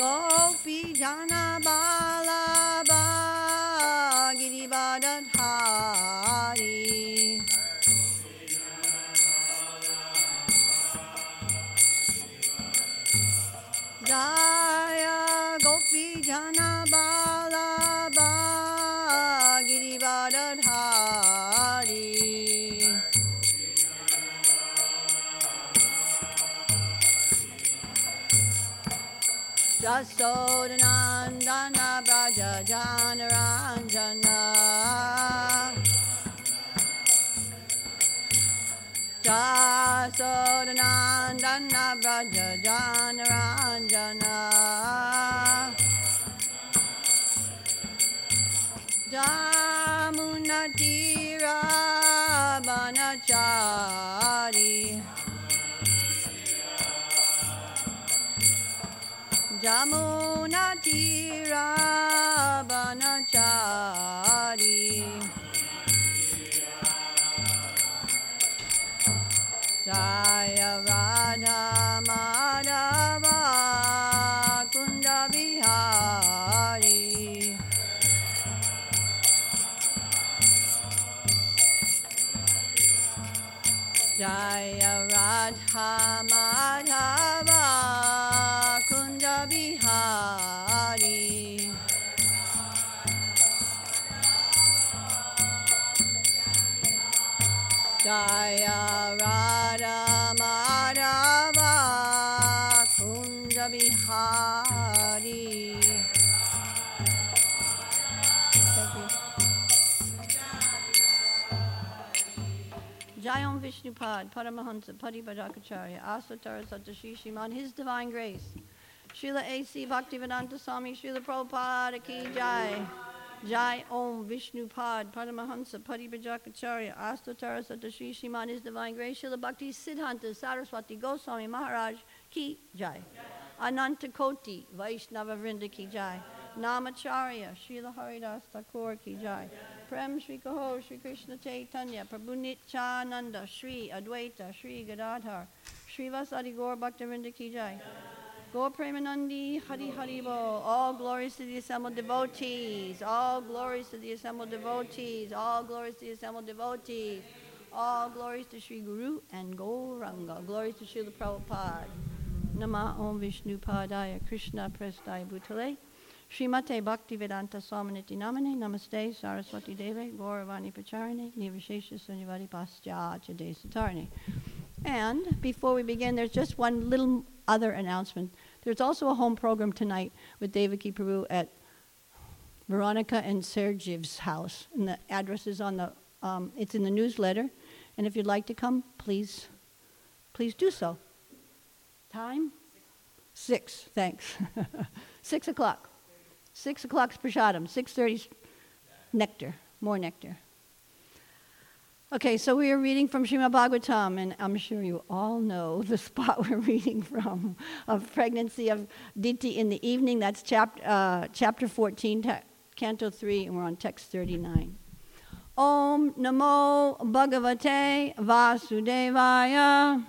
Gopi Jana Balaba Girivardhari Jaya Gopi Jana Balaba Girivardhari Jasodanandana Braja Janaranjana Jasodanandana Braja Janaranjana Jamunatira Banachari Jamunatira Banachari Jaya Radha Madhava Kunda Bihari Jaya Radha Madhava Kunda Bihari Jaya Radha Madhava Kunda Bihari. Jayam Vishnupad, Paramahansa, Padibhadakacharya, Asatara Satashi Shriman, His Divine Grace. Srila A.C. Bhaktivedanta Swami, Srila Prabhupada Ki Jai. Jai Om Vishnupad, Paramahansa, Padibhadakacharya, Asatara Satashi Shriman, His Divine Grace. Srila Bhakti Siddhanta Saraswati Goswami Maharaj Ki Jai. Ananta Koti, Vaishnava Vrinda Ki Jai. Namacharya, Srila Haridas Thakur Ki Jai. Prem Shri Kaho, Shri Krishna Chaitanya, Prabhu Nityananda, Shri Advaita, Shri Gadadhar, Shri Vasadi Gaur Bhaktivinoda Ki Jai. Gaur Premanandi, Hari Haribo, all glories to the assembled devotees, all glories to the assembled devotees, all glories to the assembled devotees, all glories to Shri Guru and Gauranga, glories to Srila Prabhupada. Nama Om Vishnu Padaya, Krishna Prestaya Bhutale. Srimate Bhaktivedanta Swaminiti Namane, Namaste Saraswati Deve, Gauravani Pacharane, Nivashesha Sunyavadi Paschacha Desatarne. And before we begin, there's just one little other announcement. There's also a home program tonight with Devaki Prabhu at Veronica and Sergeyev's house. And the address is on the, it's in the newsletter. And if you'd like to come, please do so. Time? 6, thanks. 6 o'clock. 6 o'clock's prashadam, 6:30's nectar, more nectar. Okay, so we are reading from Srimad Bhagavatam, and I'm sure you all know the spot we're reading from, of pregnancy of Diti in the evening. That's chapter 14, canto 3, and we're on text 39. Om Namo Bhagavate Vasudevaya.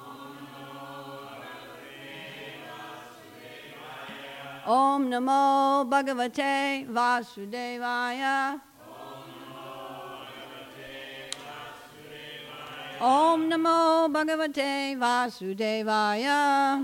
Om Namo Bhagavate Vasudevaya. Om Namo Bhagavate Vasudevaya.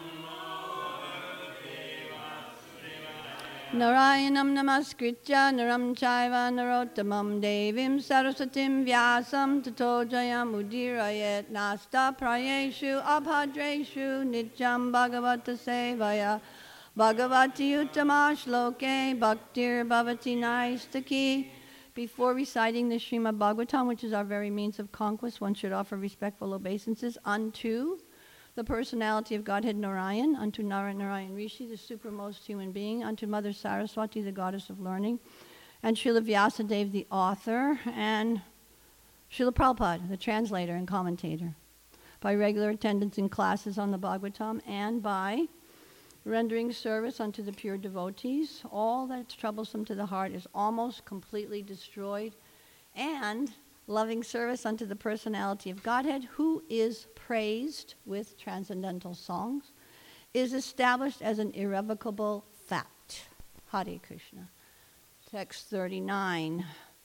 Narayanam Namaskritya Naram Chaiva Narottamam Devim Saraswatim Vyasam Tato Jayam Udirayet Nasta Prayeshu Abhadreshu Nityam Bhagavata Sevaya Bhagavati Uttama Shloke Bhaktir Bhavati Naistaki. Before reciting the Srimad Bhagavatam, which is our very means of conquest, one should offer respectful obeisances unto the personality of Godhead Narayan, unto Narayan Rishi, the supremmost human being, unto Mother Saraswati, the goddess of learning, and Srila Vyasadeva, the author, and Srila Prabhupada, the translator and commentator, by regular attendance in classes on the Bhagavatam, and by rendering service unto the pure devotees. All that's troublesome to the heart is almost completely destroyed, and loving service unto the personality of Godhead, who is praised with transcendental songs, is established as an irrevocable fact. Hare Krishna. Text 39.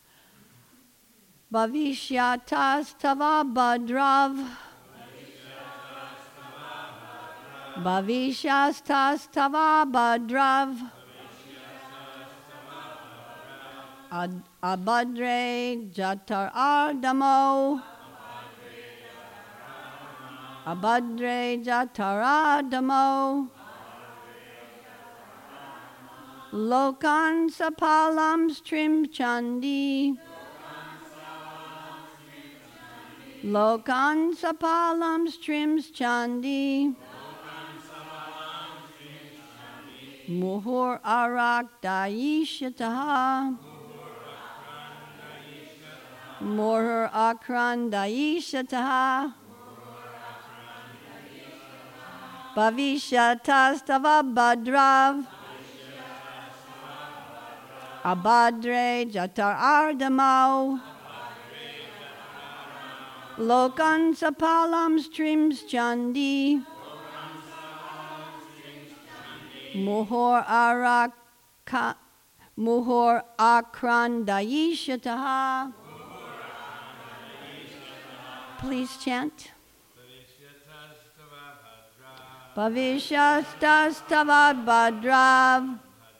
Bhavishyatas tava badrav. Bhavishyatas tava badrav. Abhadre jatar ardamo. Abhadre jataradamo. Lokan sapalam strim chandi. Lokan sapalam strims chandi. Muhur arak daishataha. Muhur akran daishataha. Bhavishyatas tava badrav. Abhadre jatar ardamau. Lokan sapalam streams chandi. Muhur akran daishataha. Please chant. Bhavishyatas tava badrav.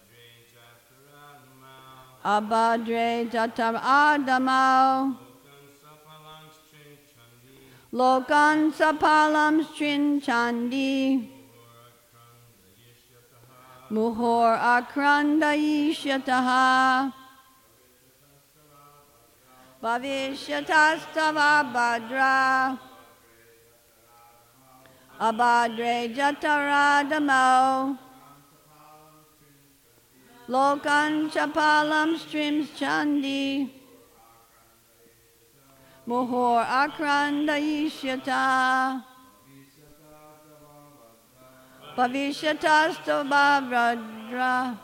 Abhadre jatar ardamau. Lokan sapalam strin chandi. Muhur akrandayishyataha. Bhavishyatas tava badra. Abhadre jataradamo. Lokan sapalam streams chandi. Muhur akrandayishyata. Bhavishyatas tava badra.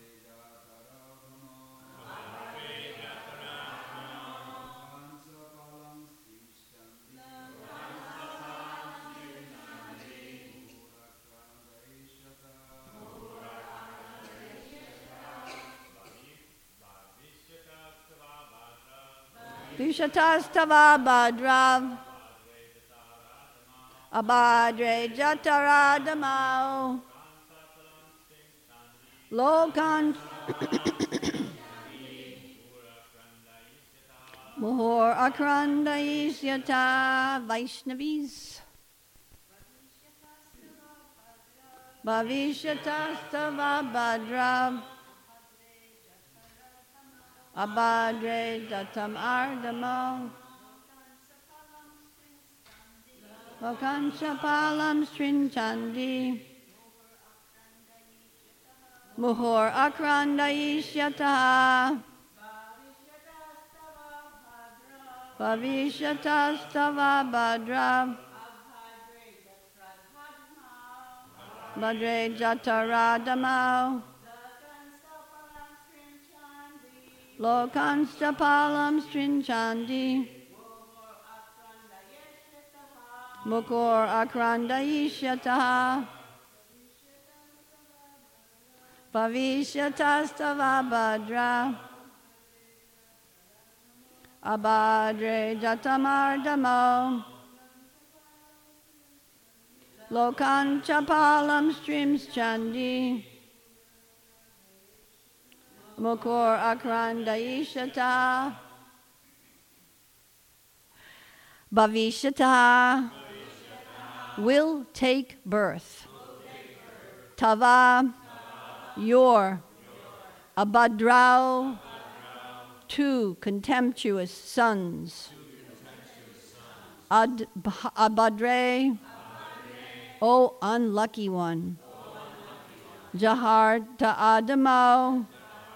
Bhavishyatas tava badrav. Abhadre jataradamau. Lokan Muhur akrandayishyata. Vaishnavis. Bhavishyatas tava badrav. Abhadre jatam ardamo. Lokan sapalam strin chandi. Muhur akrandayishyata. Bhavishyatas tava badra. Badre jataradamau. Lokan sapalam strin chandi. Mukur akrandayishyataha. Bhavishyatas tava badra. Abhadre jatamardamo. Lokan chapalam streams chandi. Mukur akrandayishyata. Bhavishyata will take birth. Tava, your. Abhadrao, two contemptuous sons. Abhadre, O unlucky one. Jahar ta'adamo,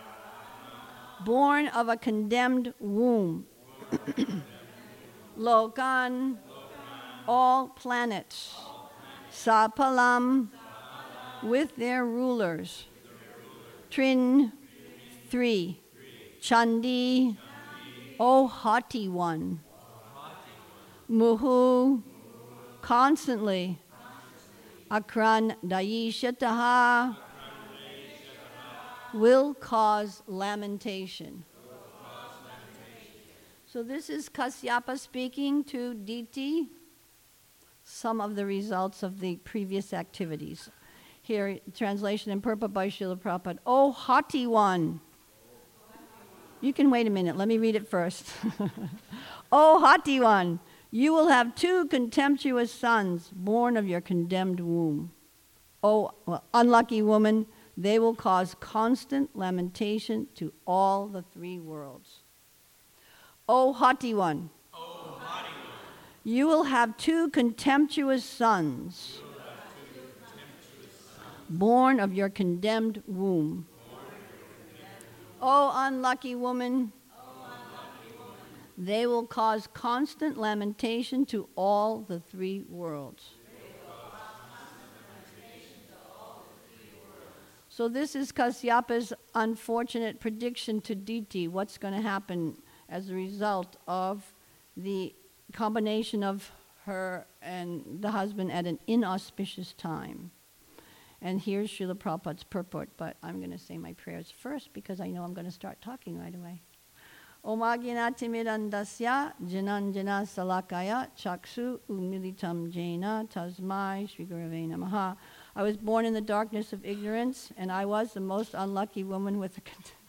born of a condemned womb. Lokan, all planets. Sapalam, with their rulers. Trin, three. Chandi, O haughty one. Muhu, constantly. Akran Dayishataha will cause lamentation. So this is Kasyapa speaking to Diti, some of the results of the previous activities. Here, translation in purport by Srila Prabhupada. O haughty one. You can wait a minute. Let me read it first. O haughty one, you will have 2 contemptuous sons born of your condemned womb. O unlucky woman, they will cause constant lamentation to all the 3 worlds. O haughty one, you will have 2 contemptuous sons born of your condemned womb. O unlucky woman, they will cause constant lamentation to all the 3 worlds. So this is Kasyapa's unfortunate prediction to Diti, what's going to happen as a result of the combination of her and the husband at an inauspicious time. And here's Srila Prabhupada's purport, but I'm going to say my prayers first because I know I'm going to start talking right away. Om Agyanatimirandasya Jananjana Salakaya Chaksu Umilitam Jena Tasmai Shri Gurave Namaha. I was born in the darkness of ignorance, and I was the most unlucky woman with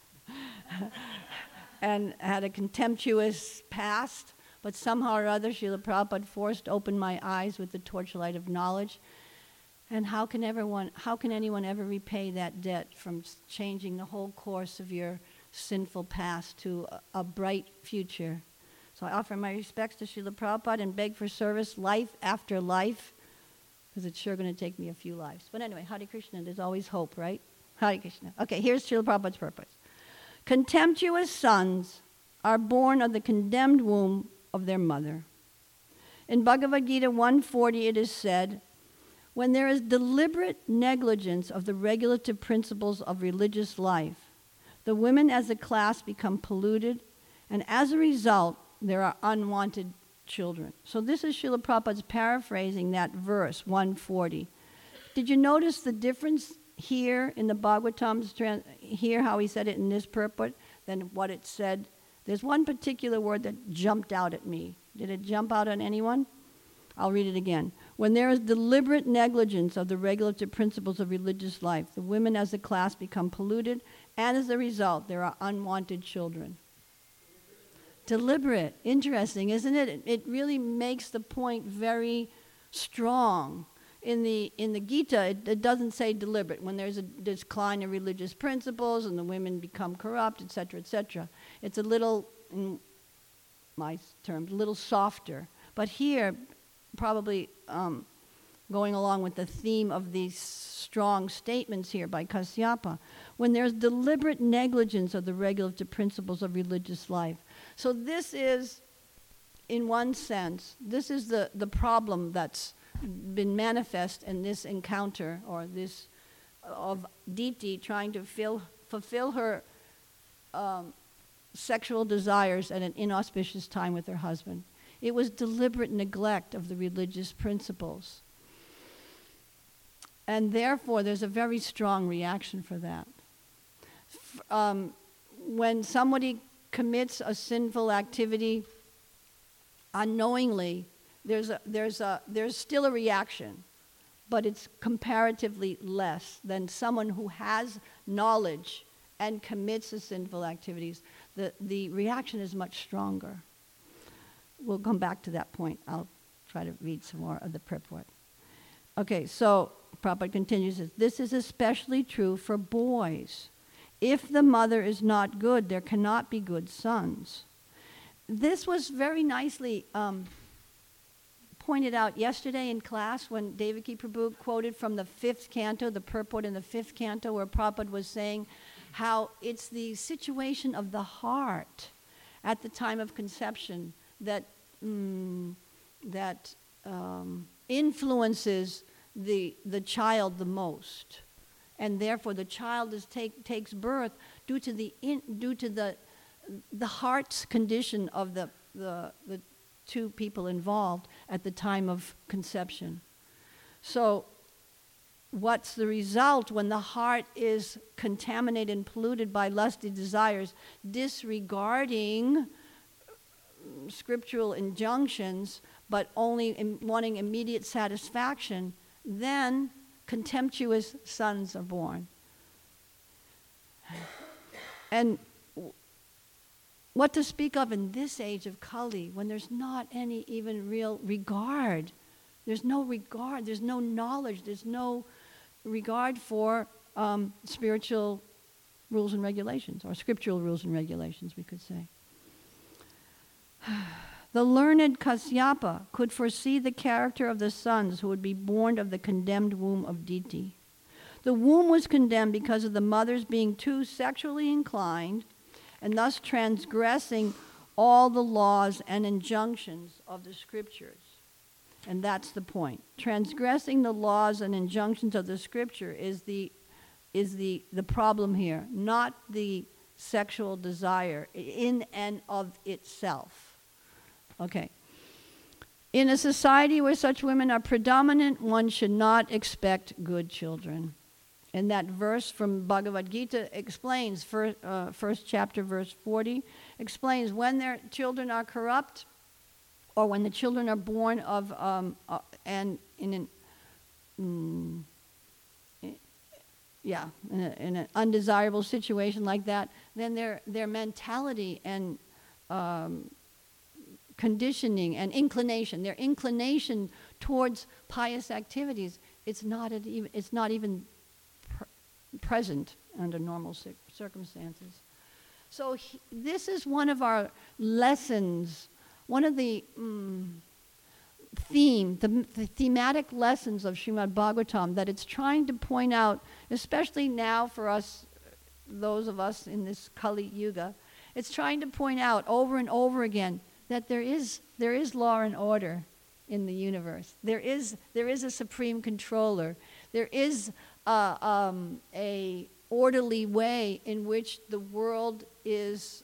and had a contemptuous past, but somehow or other Srila Prabhupada forced open my eyes with the torchlight of knowledge. And how can anyone ever repay that debt from changing the whole course of your sinful past to a bright future? So I offer my respects to Srila Prabhupada and beg for service life after life, because it's sure going to take me a few lives. But anyway, Hare Krishna, there's always hope, right? Hare Krishna. Okay, here's Srila Prabhupada's purpose. Contemptuous sons are born of the condemned womb of their mother. In Bhagavad Gita 140 it is said, when there is deliberate negligence of the regulative principles of religious life, the women as a class become polluted, and as a result, there are unwanted children. So this is Srila Prabhupada's paraphrasing that verse, 140. Did you notice the difference here in the Bhagavatam's, here how he said it in this purport, than what it said? There's one particular word that jumped out at me. Did it jump out on anyone? I'll read it again. When there is deliberate negligence of the regulative principles of religious life, the women as a class become polluted, and as a result, there are unwanted children. Deliberate. Interesting, isn't it? It really makes the point very strong. In the Gita, it doesn't say deliberate. When there's a decline in religious principles and the women become corrupt, etc., etc. It's a little, in my terms, a little softer. But here, probably going along with the theme of these strong statements here by Kasyapa, when there's deliberate negligence of the regulative principles of religious life. So this is, in one sense, this is the problem that's been manifest in this encounter, or this of Diti trying to fulfill her sexual desires at an inauspicious time with her husband. It was deliberate neglect of the religious principles. And therefore, there's a very strong reaction for that. When somebody commits a sinful activity unknowingly, there's still a reaction, but it's comparatively less than someone who has knowledge and commits the sinful activities. The reaction is much stronger. We'll come back to that point. I'll try to read some more of the purport. Okay, so Prabhupada continues, this is especially true for boys. If the mother is not good, there cannot be good sons. This was very nicely pointed out yesterday in class when Devaki Prabhu quoted from the 5th canto, the purport in the 5th canto, where Prabhupada was saying how it's the situation of the heart at the time of conception that influences the child the most, and therefore the child takes birth due to the heart's condition of the two people involved at the time of conception. So what's the result when the heart is contaminated and polluted by lusty desires, disregarding scriptural injunctions, but only wanting immediate satisfaction, then contemptuous sons are born. And what to speak of in this age of Kali, when there's not any even real regard. There's no regard, there's no knowledge, there's no regard for spiritual rules and regulations, or scriptural rules and regulations, we could say. The learned Kasyapa could foresee the character of the sons who would be born of the condemned womb of Diti. The womb was condemned because of the mothers being too sexually inclined and thus transgressing all the laws and injunctions of the scriptures. And that's the point. Transgressing the laws and injunctions of the scripture is the problem here, not the sexual desire in and of itself. Okay. In a society where such women are predominant, one should not expect good children. And that verse from Bhagavad Gita explains, first chapter, verse 40, explains when their children are corrupt, or when the children are born of, and in an undesirable situation like that, then their mentality and conditioning and inclination, their inclination towards pious activities, it's not even present under normal circumstances. So this is one of our lessons, one of the thematic lessons of Srimad Bhagavatam that it's trying to point out, especially now for us, those of us in this Kali Yuga, it's trying to point out over and over again that there is law and order in the universe. There is a supreme controller. There is a orderly way in which the world is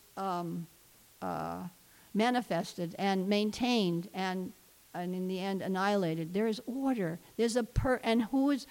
manifested and maintained and in the end annihilated. There is order. There's and whose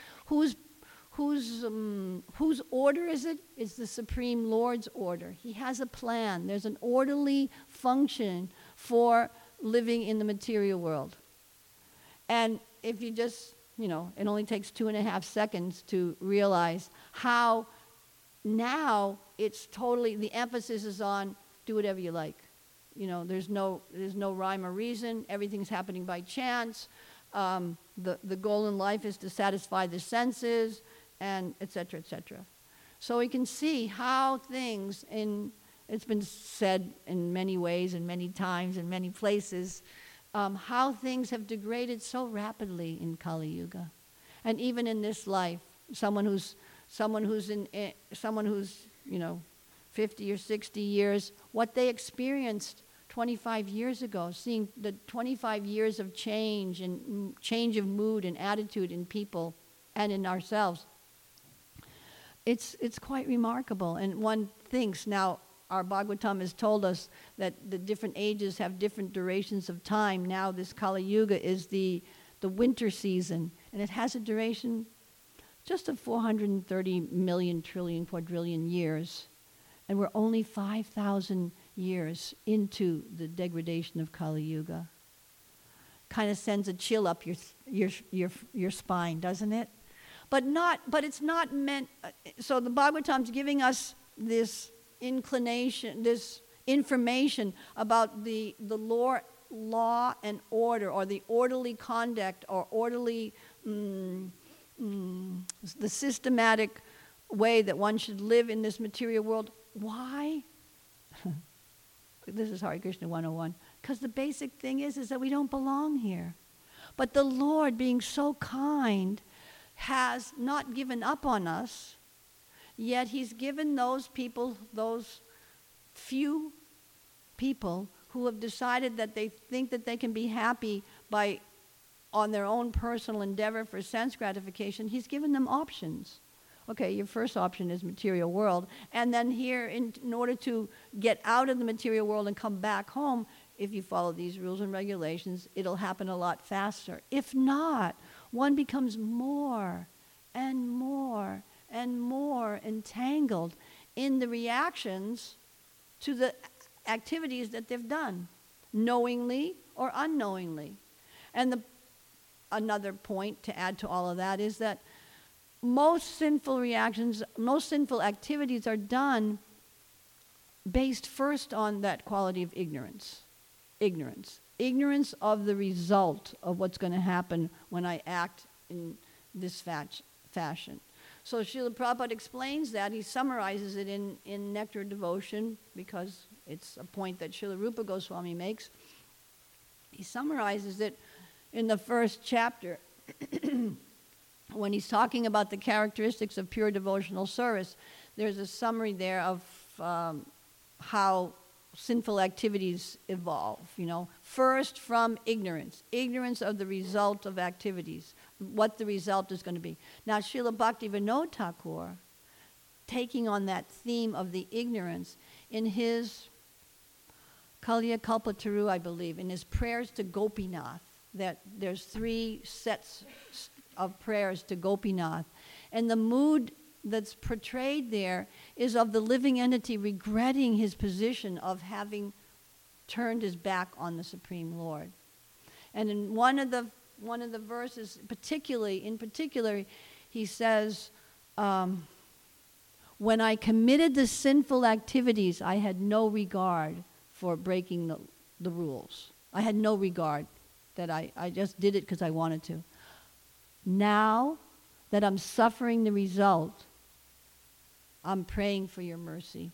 order is it? It's the Supreme Lord's order. He has a plan. There's an orderly function for living in the material world. And if you just, it only takes 2.5 seconds to realize how now it's totally, the emphasis is on do whatever you like. There's no rhyme or reason. Everything's happening by chance. The goal in life is to satisfy the senses, and et cetera, et cetera. So we can see how things, it's been said in many ways and many times in many places, how things have degraded so rapidly in Kali Yuga. And even in this life, someone who's 50 or 60 years, what they experienced 25 years ago, seeing the 25 years of change and change of mood and attitude in people and in ourselves, it's quite remarkable. And one thinks now, our Bhagavatam has told us that the different ages have different durations of time. Now this Kali Yuga is the winter season, and it has a duration just of 430 million trillion quadrillion years. And we're only 5,000 years into the degradation of Kali Yuga. Kind of sends a chill up your spine, doesn't it? But it's not meant. So the Bhagavatam's giving us this inclination, this information about the law and order, or the orderly conduct, or orderly, the systematic way that one should live in this material world. Why? This is Hare Krishna 101. Because the basic thing is that we don't belong here. But the Lord, being so kind, has not given up on us, yet He's given those people, those few people who have decided that they think that they can be happy on their own personal endeavor for sense gratification. He's given them options. Okay, your first option is material world. And then here, in order to get out of the material world and come back home, if you follow these rules and regulations, it'll happen a lot faster. If not, one becomes more and more and more entangled in the reactions to the activities that they've done, knowingly or unknowingly. And another point to add to all of that is that most sinful reactions, most sinful activities are done based first on that quality of ignorance. Ignorance of the result of what's going to happen when I act in this fashion. So Srila Prabhupada explains that. He summarizes it in Nectar Devotion, because it's a point that Srila Rupa Goswami makes. He summarizes it in the first chapter when he's talking about the characteristics of pure devotional service. There's a summary there of how sinful activities evolve, first from ignorance of the result of activities, what the result is going to be. Now, Srila Bhaktivinoda Thakur, taking on that theme of the ignorance, in his Kalya Kalpataru, I believe, in his prayers to Gopinath, that there's 3 sets of prayers to Gopinath, and the mood that's portrayed there is of the living entity regretting his position of having turned his back on the Supreme Lord. And in one of the verses, in particular, he says, when I committed the sinful activities, I had no regard for breaking the rules. I had no regard, that I just did it because I wanted to. Now that I'm suffering the result, I'm praying for your mercy.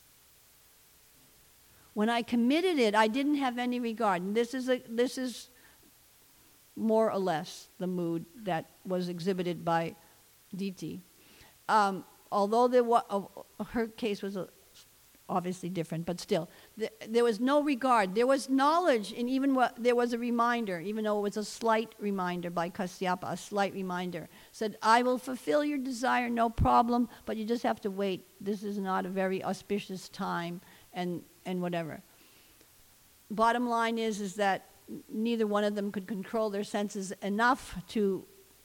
When I committed it, I didn't have any regard. And this is more or less the mood that was exhibited by Diti. Although her case was obviously different, but still, there was no regard. There was knowledge, and there was a reminder, even though it was a slight reminder by Kasyapa, a slight reminder. Said, I will fulfill your desire, no problem, but you just have to wait. This is not a very auspicious time, and whatever. Bottom line is that neither one of them could control their senses enough to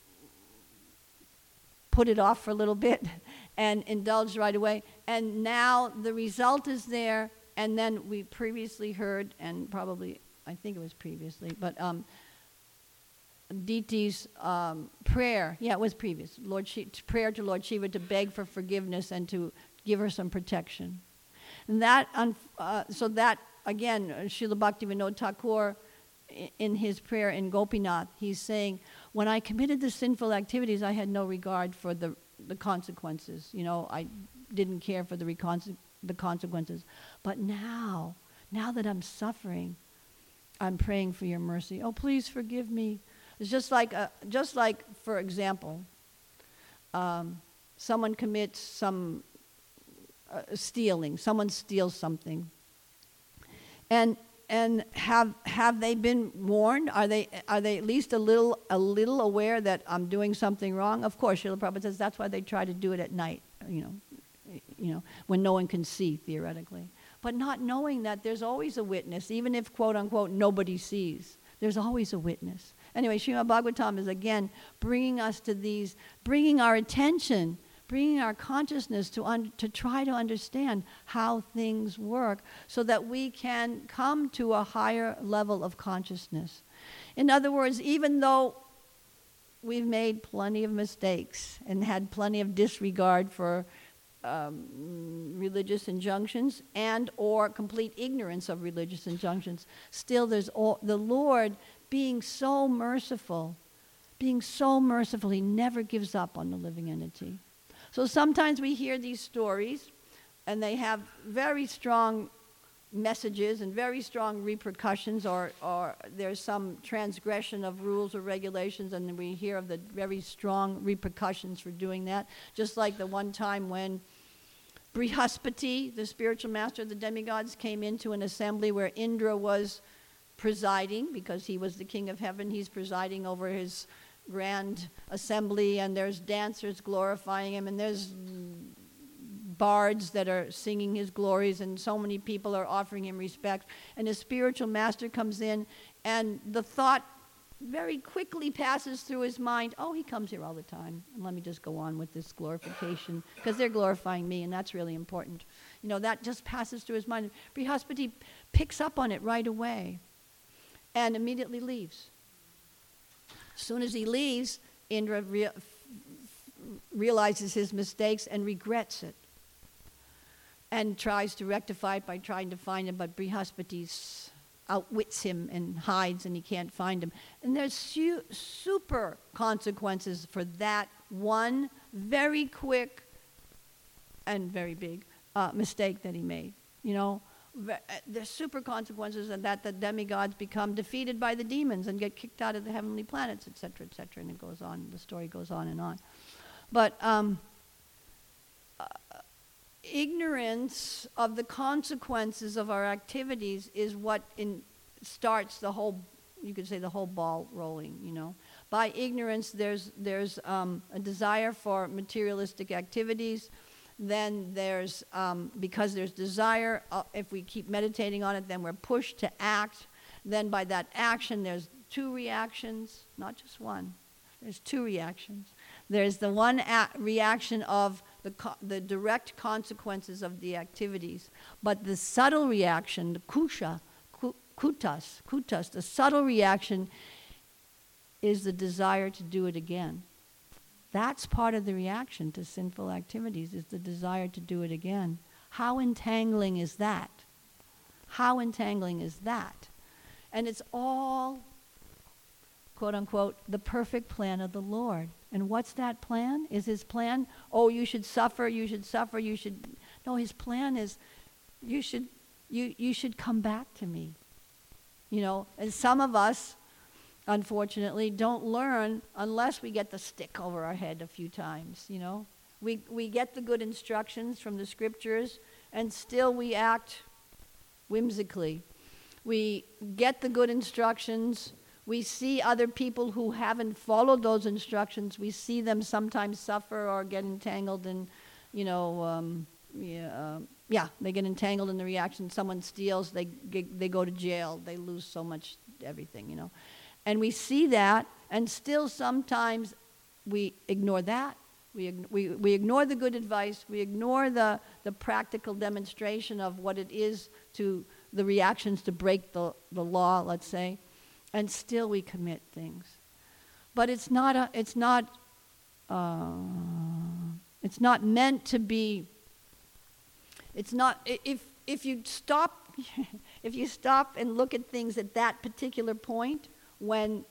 put it off for a little bit and indulge right away. And now the result is there, and then we previously heard, and probably, I think it was previously, but Diti's prayer, it was previous, prayer to Lord Shiva to beg for forgiveness and to give her some protection. And so that, again, Srila Bhaktivinoda Thakur, in his prayer in Gopinath, he's saying, when I committed the sinful activities, I had no regard for the consequences. I didn't care for the consequences. But now that I'm suffering, I'm praying for your mercy. Oh, please forgive me. It's just like, for example, someone commits some stealing. Someone steals something, and have they been warned? Are they at least a little aware that I'm doing something wrong? Of course, Srila Prabhupada says that's why they try to do it at night, when no one can see, theoretically. But not knowing that there's always a witness, even if, quote unquote, nobody sees. There's always a witness. Anyway, Srimad Bhagavatam is again bringing us to these, bringing our attention, bringing our consciousness to try to understand how things work so that we can come to a higher level of consciousness. In other words, even though we've made plenty of mistakes and had plenty of disregard for religious injunctions and or complete ignorance of religious injunctions, still there's the Lord being so merciful, He never gives up on the living entity. So sometimes we hear these stories, and they have very strong messages and very strong repercussions, or there's some transgression of rules or regulations, and then we hear of the very strong repercussions for doing that. Just like the one time when Brihaspati, the spiritual master of the demigods, came into an assembly where Indra was presiding, because he was the king of heaven. He's presiding over his grand assembly, and there's dancers glorifying him, and there's bards that are singing his glories, and so many people are offering him respect. And his spiritual master comes in, and the thought very quickly passes through his mind, oh, he comes here all the time, and let me just go on with this glorification, because they're glorifying me, and that's really important. That just passes through his mind. Brihaspati picks up on it right away and immediately leaves. As soon as he leaves, Indra realizes his mistakes and regrets it and tries to rectify it by trying to find him, but Brihaspati outwits him and hides, and he can't find him. And there's super consequences for that one very quick and very big mistake that he made. There's super consequences, and that the demigods become defeated by the demons and get kicked out of the heavenly planets, etc., etc., and it goes on. The story goes on and on. But ignorance of the consequences of our activities is what starts the whole, you could say, the whole ball rolling. By ignorance, there's a desire for materialistic activities. Then there's, because there's desire, if we keep meditating on it, then we're pushed to act. Then by that action, there's two reactions, not just one. There's two reactions. There's the one reaction of the direct consequences of the activities, but the subtle reaction, the kutas, the subtle reaction is the desire to do it again. That's part of the reaction to sinful activities, is the desire to do it again. How entangling is that? How entangling is that? And it's all, quote unquote, the perfect plan of the Lord. And what's that plan? Is his plan, oh, you should suffer, you should suffer, you should... No, his plan is, you should come back to me. And some of us, unfortunately, don't learn unless we get the stick over our head a few times, We get the good instructions from the scriptures, and still we act whimsically. We get the good instructions. We see other people who haven't followed those instructions. We see them sometimes suffer or get entangled in, they get entangled in the reaction. Someone steals, they go to jail. They lose so much everything, And we see that, and still sometimes we ignore that. We ignore the good advice. We ignore the practical demonstration of what it is to the reactions to break the law, let's say. And still we commit things. But it's not meant to be, if you stop and look at things at that particular point, when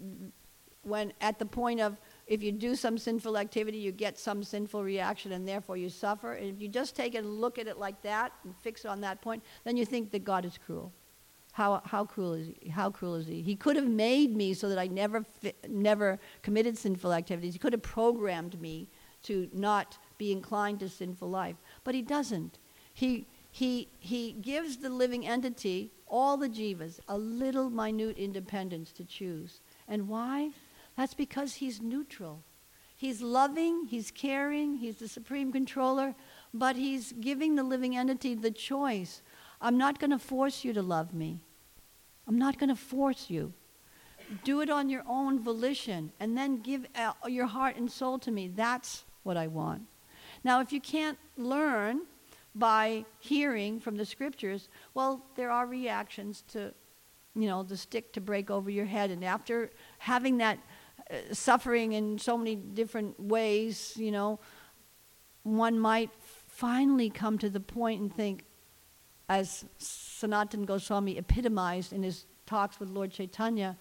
at the point of, if you do some sinful activity, you get some sinful reaction and therefore you suffer. And if you just take it and look at it like that and fix it on that point, then you think that God is cruel. How cruel is he? How cruel is he? He could have made me so that I never committed sinful activities. He could have programmed me to not be inclined to sinful life. But he doesn't. He gives the living entity, all the jivas, a little minute independence to choose. And why? That's because he's neutral. He's loving, he's caring, he's the supreme controller, but he's giving the living entity the choice. I'm not going to force you to love me. I'm not going to force you. Do it on your own volition, and then give your heart and soul to me. That's what I want. Now, if you can't learn by hearing from the scriptures, well, there are reactions to, the stick to break over your head. And after having that suffering in so many different ways, one might finally come to the point and think, as Sanatana Goswami epitomized in his talks with Lord Chaitanya,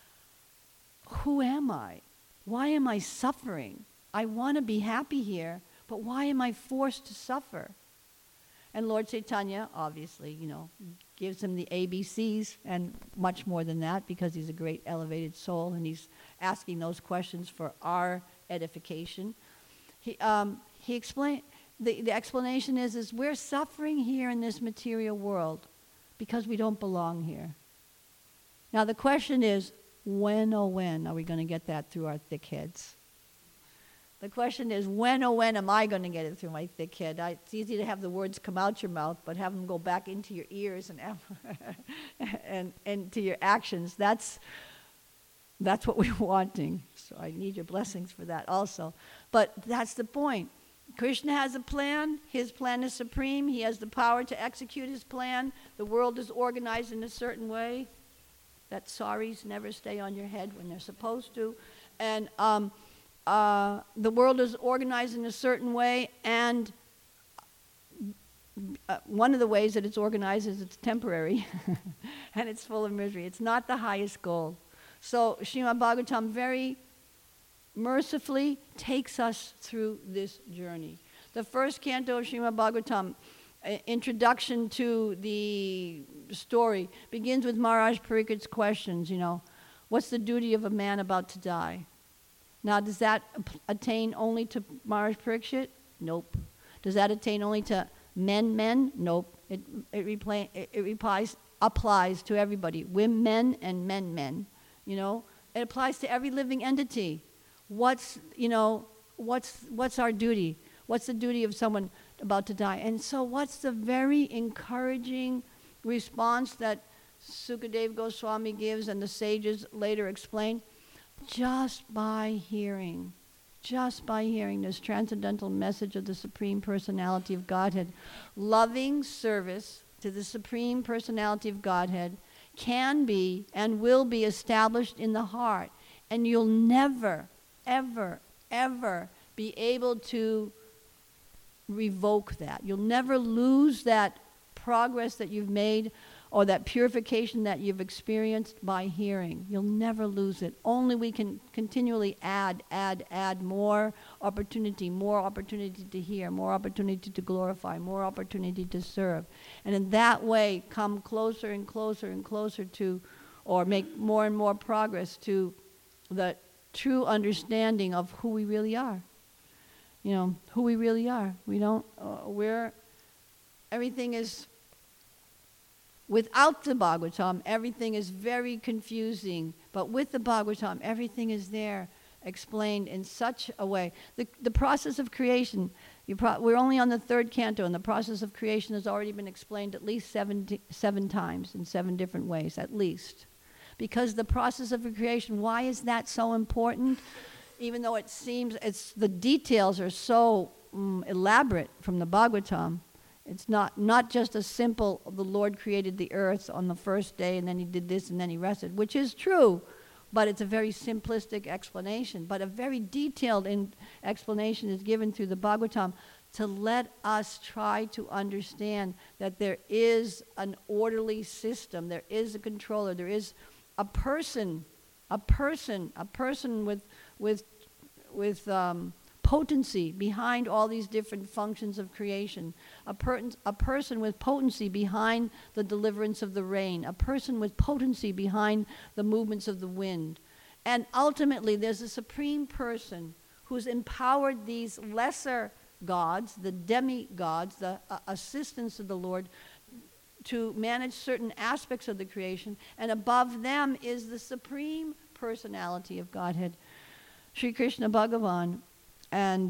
who am I? Why am I suffering? I want to be happy here, but why am I forced to suffer? And Lord Chaitanya, obviously, gives him the ABCs and much more than that, because he's a great elevated soul and he's asking those questions for our edification. He explained, the explanation is we're suffering here in this material world because we don't belong here. Now the question is, when, oh when, are we going to get that through our thick heads? The question is, when, oh when am I going to get it through my thick head? It's easy to have the words come out your mouth, but have them go back into your ears and into your actions. That's That's what we're wanting. So I need your blessings for that also. But that's the point. Krishna has a plan. His plan is supreme. He has the power to execute his plan. The world is organized in a certain way that saris never stay on your head when they're supposed to. And the world is organized in a certain way, and one of the ways that it's organized is it's temporary and it's full of misery. It's not the highest goal. So Srimad Bhagavatam very mercifully takes us through this journey. The first canto of Srimad Bhagavatam, introduction to the story, begins with Maharaj Parikshit's questions, what's the duty of a man about to die? Now, does that attain only to Maharaj Parikshit? Nope. Does that attain only to men? Nope. It applies to everybody, women and men. It applies to every living entity. What's our duty? What's the duty of someone about to die? And so what's the very encouraging response that Sukadeva Goswami gives and the sages later explain? Just by hearing this transcendental message of the Supreme Personality of Godhead, loving service to the Supreme Personality of Godhead can be and will be established in the heart. And you'll never, ever, ever be able to revoke that. You'll never lose that progress that you've made or that purification that you've experienced by hearing. You'll never lose it. Only we can continually add more opportunity to hear, more opportunity to glorify, more opportunity to serve. And in that way, come closer and closer and closer to, or make more and more progress to the true understanding of who we really are. Who we really are. Everything is, without the Bhagavatam, everything is very confusing. But with the Bhagavatam, everything is there, explained in such a way. The process of creation, we're only on the third canto, and the process of creation has already been explained at least seven times in 7 different ways, at least. Because the process of creation, why is that so important? Even though it seems the details are so elaborate from the Bhagavatam, it's not just a simple, the Lord created the earth on the first day and then he did this and then he rested, which is true, but it's a very simplistic explanation. But a very detailed explanation is given through the Bhagavatam to let us try to understand that there is an orderly system, there is a controller, there is a person with potency behind all these different functions of creation, a person with potency behind the deliverance of the rain, a person with potency behind the movements of the wind. And ultimately, there's a supreme person who's empowered these lesser gods, the demigods, the assistants of the Lord, to manage certain aspects of the creation, and above them is the Supreme Personality of Godhead, Sri Krishna Bhagavan. And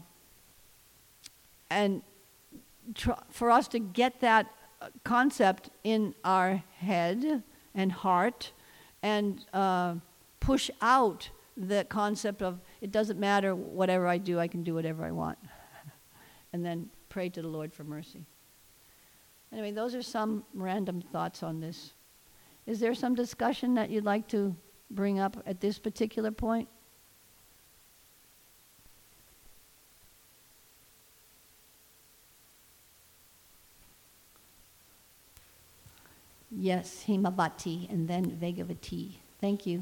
for us to get that concept in our head and heart and push out the concept of it doesn't matter whatever I do, I can do whatever I want. And then pray to the Lord for mercy. Anyway, those are some random thoughts on this. Is there some discussion that you'd like to bring up at this particular point? Yes, Himavati and then Vegavati. Thank you.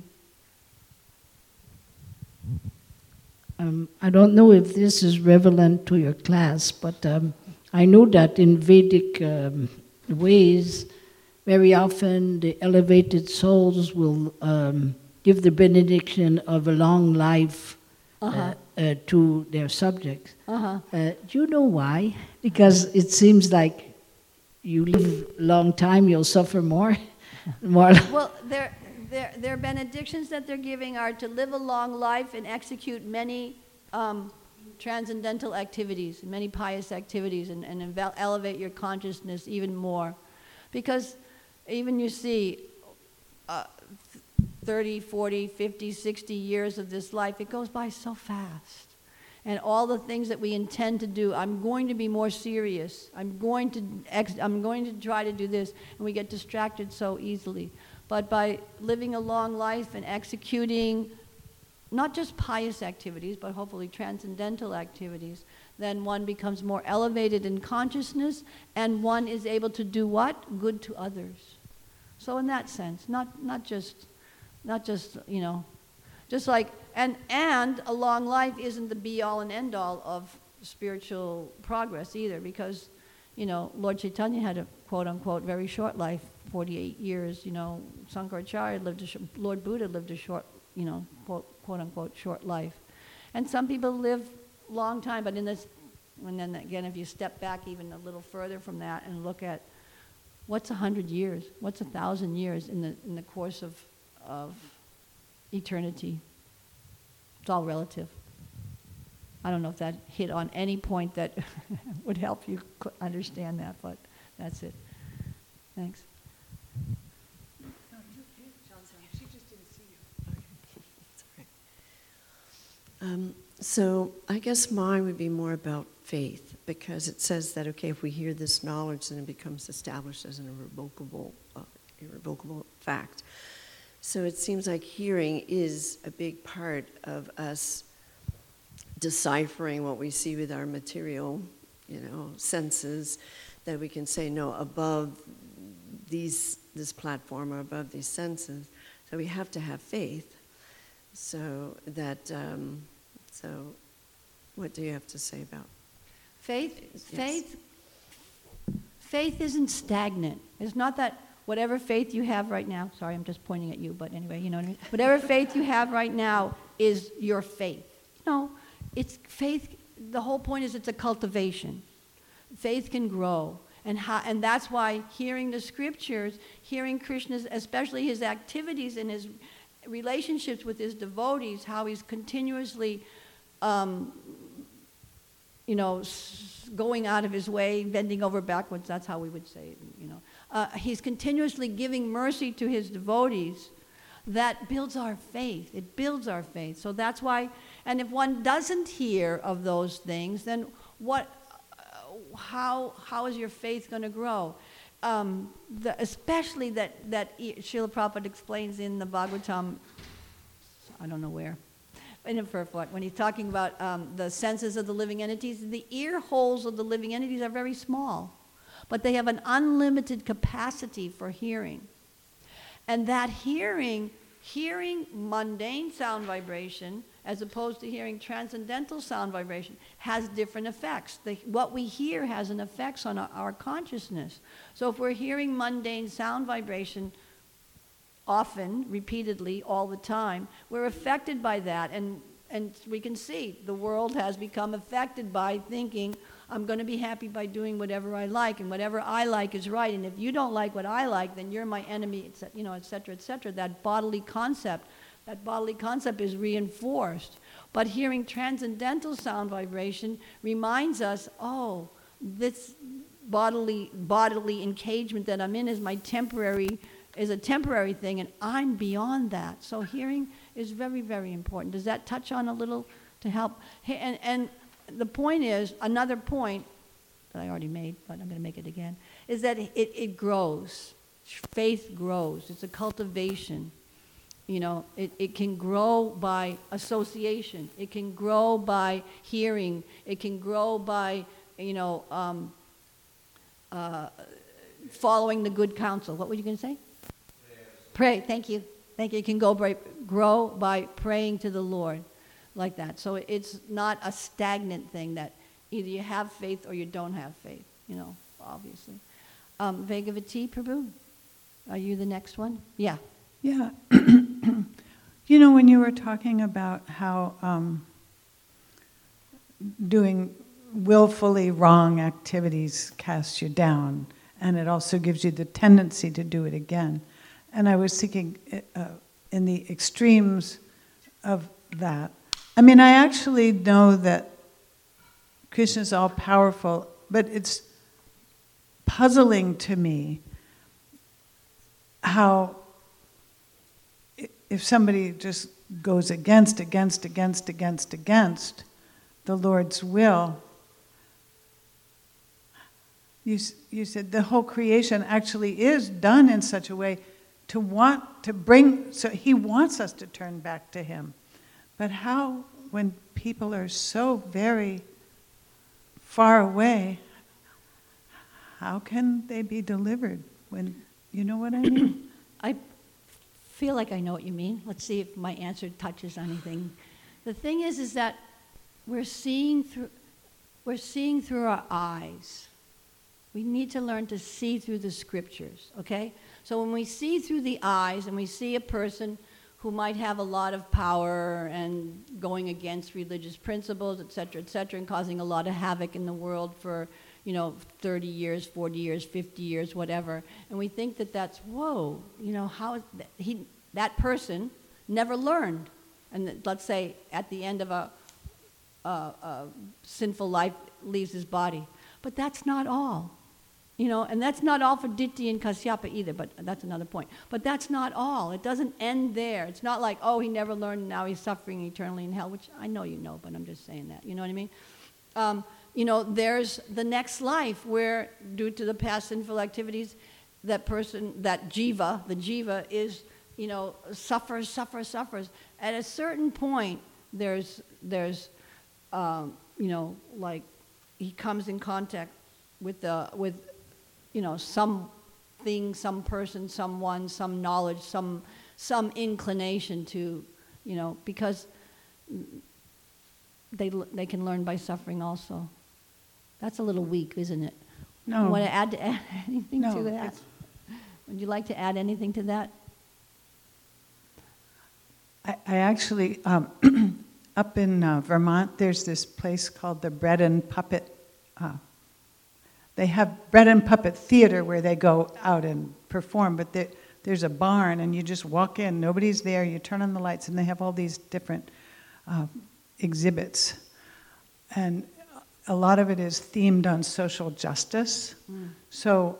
I don't know if this is relevant to your class, but I know that in Vedic ways, very often the elevated souls will give the benediction of a long life to their subjects. Do you know why? Because it seems like you live a long time, you'll suffer more. Well, their benedictions that they're giving are to live a long life and execute many transcendental activities, many pious activities, and elevate your consciousness even more. Because even you see, 30, 40, 50, 60 years of this life, it goes by so fast. And all the things that we intend to do, I'm going to be more serious. I'm going to try to do this, and we get distracted so easily. But by living a long life and executing not just pious activities, but hopefully transcendental activities, then one becomes more elevated in consciousness, and one is able to do what? Good to others. So in that sense, not just just like, and a long life isn't the be-all and end-all of spiritual progress either, because, Lord Chaitanya had a quote-unquote very short life, 48 years, Sankaracharya Lord Buddha lived a short, quote-unquote short life. And some people live long time, but in this, and then again, if you step back even a little further from that and look at what's 100 years, what's 1,000 years in the course of eternity. It's all relative. I don't know if that hit on any point that would help you understand that, but that's it. Thanks. No, you did, Johnson. She just didn't see you. Okay, that's all right. So I guess mine would be more about faith, because it says that, okay, if we hear this knowledge, then it becomes established as an irrevocable fact. So it seems like hearing is a big part of us deciphering what we see with our material, senses, that we can say, no, above this platform or above these senses. So we have to have faith. So that, so what do you have to say about Faith? Yes. Faith isn't stagnant. It's not that whatever faith you have right now, sorry, I'm just pointing at you, but anyway, you know what I mean? Whatever faith you have right now is your faith. No, it's faith, the whole point is it's a cultivation. Faith can grow. And that's why hearing the scriptures, hearing Krishna's, especially his activities and his relationships with his devotees, how he's continuously, going out of his way, bending over backwards, that's how we would say it, he's continuously giving mercy to his devotees. That builds our faith. It builds our faith. So that's why, and if one doesn't hear of those things, then how is your faith going to grow? Especially that Srila Prabhupada explains in the Bhagavatam, I don't know where, in the purport, when he's talking about the senses of the living entities, the ear holes of the living entities are very small, but they have an unlimited capacity for hearing. And that hearing mundane sound vibration as opposed to hearing transcendental sound vibration has different effects. What we hear has an effect on our consciousness. So if we're hearing mundane sound vibration often, repeatedly, all the time, we're affected by that, and we can see the world has become affected by thinking, I'm going to be happy by doing whatever I like, and whatever I like is right, and if you don't like what I like, then you're my enemy, et cetera, et cetera. That bodily concept is reinforced. But hearing transcendental sound vibration reminds us, oh, this bodily engagement that I'm in is a temporary thing, and I'm beyond that. So hearing is very, very important. Does that touch on a little to help? And the point is, another point that I already made, but I'm going to make it again, is that it grows. Faith grows. It's a cultivation. It can grow by association. It can grow by hearing. It can grow by, following the good counsel. What were you going to say? Pray. Thank you. It can grow by praying to the Lord like that. So it's not a stagnant thing that either you have faith or you don't have faith, obviously. Vegavati Prabhu, are you the next one? Yeah. Yeah. When you were talking about how doing willfully wrong activities casts you down, and it also gives you the tendency to do it again. And I was thinking in the extremes of that. I mean, I actually know that Krishna is all-powerful, but it's puzzling to me how if somebody just goes against the Lord's will, you said the whole creation actually is done in such a way to want to bring, so he wants us to turn back to him. But how, when people are so very far away, how can they be delivered? When, you know what I mean? I feel like I know what you mean. Let's see if my answer touches anything. The thing is that we're seeing through our eyes. We need to learn to see through the scriptures, okay? So when we see through the eyes and we see a person who might have a lot of power and going against religious principles, et cetera, and causing a lot of havoc in the world for, 30 years, 40 years, 50 years, whatever, and we think that that's, whoa, how is that person never learned. And let's say at the end of a sinful life leaves his body. But that's not all. And that's not all for Diti and Kasyapa either, but that's another point. But that's not all. It doesn't end there. It's not like, oh, he never learned and now he's suffering eternally in hell, which I know you know, but I'm just saying that. You know what I mean? There's the next life where, due to the past sinful activities, that person, that jiva, the jiva is, suffers. At a certain point, there's like he comes in contact with something, some person, someone, some knowledge, some inclination to, because they can learn by suffering also. That's a little weak, isn't it? No. You want to add anything No, to that? Would you like to add anything to that? I actually, up in Vermont, there's this place called the Bread and Puppet. They have Bread and Puppet Theater where they go out and perform, but there's a barn and you just walk in, nobody's there, you turn on the lights, and they have all these different exhibits. And a lot of it is themed on social justice. So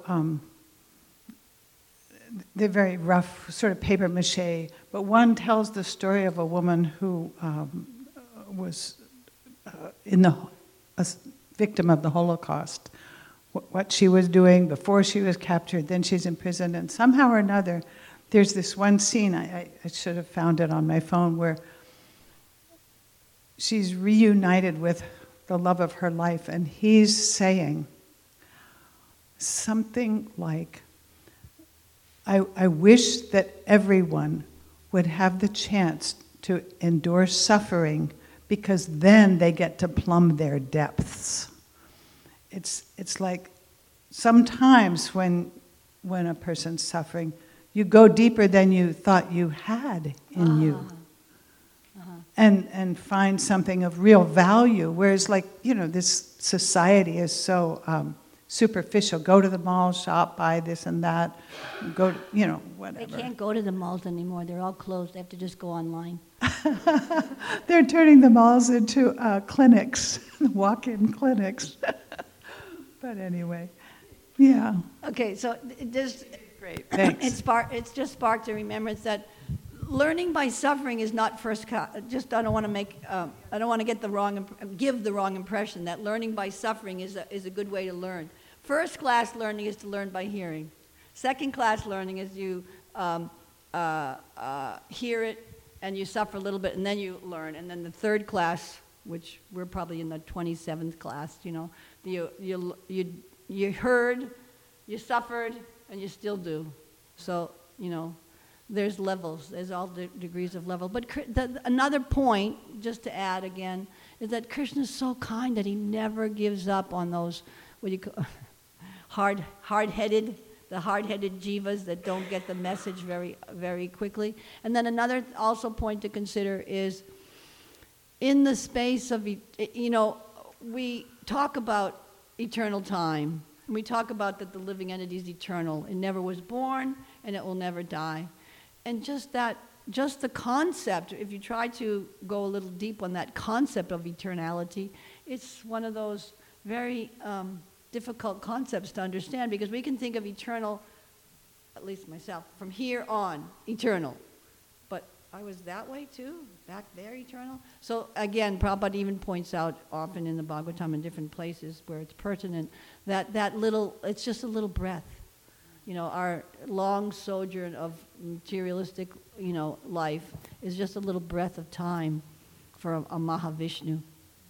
they're very rough, sort of paper mache, but one tells the story of a woman who was a victim of the Holocaust, what she was doing before she was captured, then she's in prison, and somehow or another, there's this one scene, I should have found it on my phone, where she's reunited with the love of her life, and he's saying something like, I wish that everyone would have the chance to endure suffering, because then they get to plumb their depths. It's like sometimes when a person's suffering, you go deeper than you thought you had in you. And find something of real value, whereas this society is so superficial. Go to the mall, shop, buy this and that, go to, whatever. They can't go to the malls anymore. They're all closed. They have to just go online. They're turning the malls into clinics, walk-in clinics. But anyway, yeah. Okay, so Great, thanks. It's just sparked a remembrance that learning by suffering is not first class. I don't want to give the wrong impression that learning by suffering is a good way to learn. First class learning is to learn by hearing. Second class learning is you hear it and you suffer a little bit and then you learn. And then the third class, which we're probably in the 27th class, you heard, you suffered, and you still do. So, there's levels. There's all degrees of level. But another point, just to add again, is that Krishna is so kind that he never gives up on those, what do you call, hard-headed jivas that don't get the message very, very quickly. And then another also point to consider is, in the space of, we talk about eternal time. And we talk about that the living entity is eternal. It never was born, and it will never die. And just the concept, if you try to go a little deep on that concept of eternality, it's one of those very difficult concepts to understand, because we can think of eternal, at least myself, from here on, eternal. But I was that way too, back there, eternal. So again, Prabhupada even points out often in the Bhagavatam in different places where it's pertinent that little, it's just a little breath. You know, our long sojourn of materialistic, life is just a little breath of time for a Mahavishnu.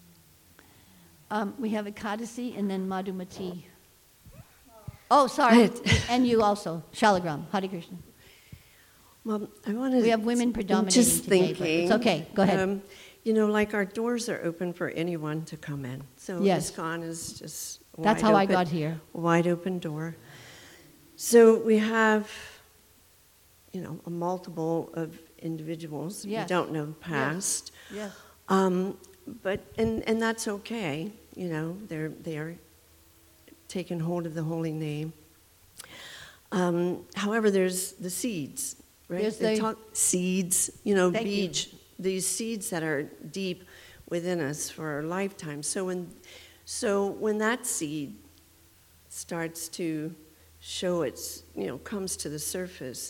We have Ekadasi and then Madhumati. Oh, sorry, and you also, Shalagram, Hare Krishna. Well, I wanted. We have women predominating just today, thinking, but it's okay. Go ahead. Like our doors are open for anyone to come in. So Yes. ISKCON is just That's wide how I open- got here. Wide open door. So we have, a multiple of individuals. Yes. We don't know the past. Yes. But and that's okay. They are taking hold of the holy name. However, there's the seeds, right? There's They the- talk seeds, Thank you. beej, these seeds that are deep within us for our lifetime. So when that seed starts to show its, comes to the surface,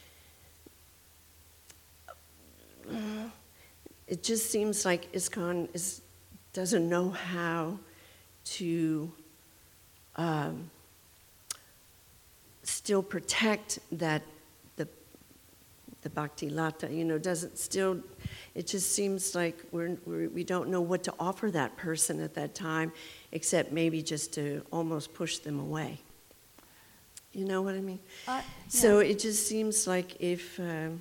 it just seems like ISKCON doesn't know how to still protect that the bhakti lata, doesn't still. It just seems like we don't know what to offer that person at that time, except maybe just to almost push them away. You know what I mean? So it just seems like if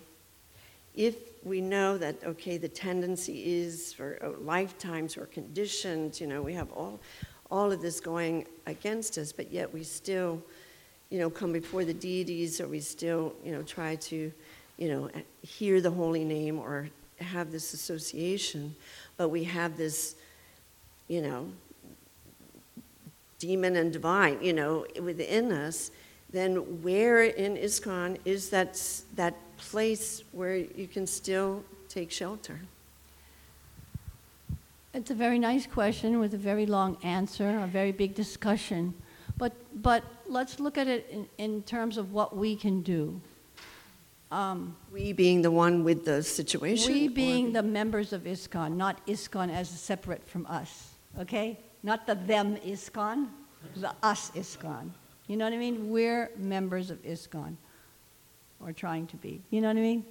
we know that, okay, the tendency is for lifetimes or conditions, we have all of this going against us, but yet we still, come before the deities, or we still, try to, hear the holy name or have this association, but we have this, demon and divine, within us, then where in ISKCON is that place where you can still take shelter? It's a very nice question with a very long answer, a very big discussion. But let's look at it in terms of what we can do. We being the one with the situation? We being the members of ISKCON, not ISKCON as separate from us, okay? Not the them ISKCON, the us ISKCON. You know what I mean? We're members of ISKCON, or trying to be. You know what I mean?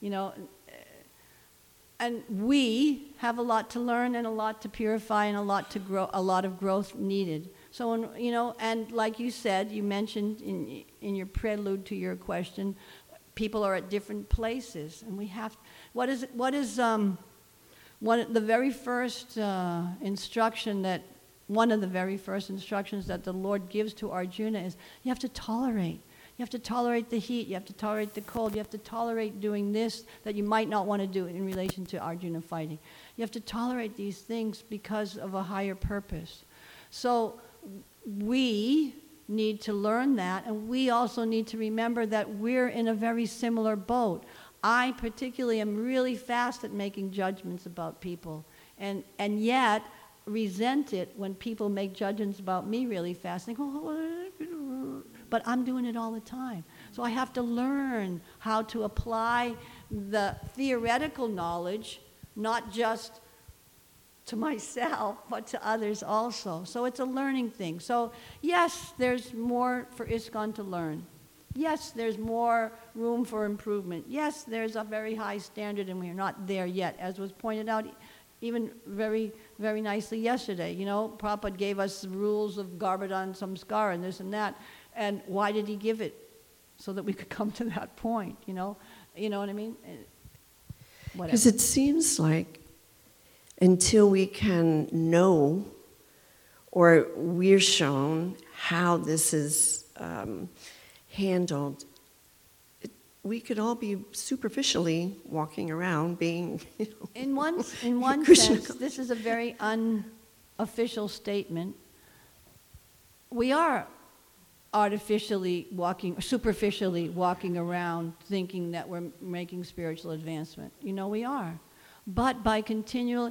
And we have a lot to learn and a lot to purify and a lot to grow, a lot of growth needed. So, and like you said, you mentioned in your prelude to your question, people are at different places, and we have. What is the very first instruction that? One of the very first instructions that the Lord gives to Arjuna is you have to tolerate. You have to tolerate the heat. You have to tolerate the cold. You have to tolerate doing this that you might not want to do in relation to Arjuna fighting. You have to tolerate these things because of a higher purpose. So we need to learn that, and we also need to remember that we're in a very similar boat. I particularly am really fast at making judgments about people, and yet resent it when people make judgments about me really fast. Think, but I'm doing it all the time. So I have to learn how to apply the theoretical knowledge, not just to myself, but to others also. So it's a learning thing. So yes, there's more for ISKCON to learn. Yes, there's more room for improvement. Yes, there's a very high standard, and we're not there yet, as was pointed out even very, very nicely yesterday. Prabhupada gave us the rules of Garbhadan Samskara and this and that. And why did he give it? So that we could come to that point, You know what I mean? Because it seems like until we can know, or we're shown how this is handled, we could all be superficially walking around being, In one Krishna sense, this is a very unofficial statement. We are superficially walking around thinking that we're making spiritual advancement. We are. But by continually,